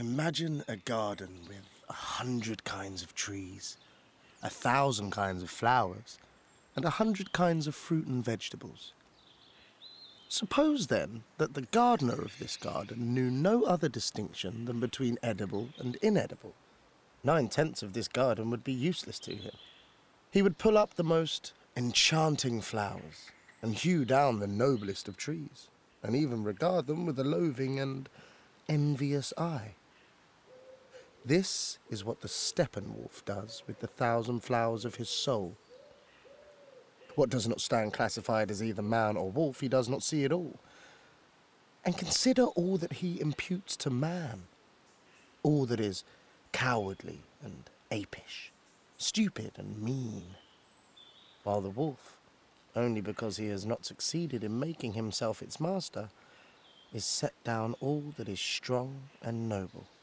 Imagine a garden with 100 kinds of trees, 1,000 kinds of flowers, and 100 kinds of fruit and vegetables. Suppose, then, that the gardener of this garden knew no other distinction than between edible and inedible. 9/10 of this garden would be useless to him. He would pull up the most enchanting flowers and hew down the noblest of trees, and even regard them with a loathing and envious eye. This is what the Steppenwolf does with the 1,000 flowers of his soul. What does not stand classified as either man or wolf, he does not see at all. And consider all that he imputes to man. All that is cowardly and apish, stupid and mean. While the wolf, only because he has not succeeded in making himself its master, is set down all that is strong and noble.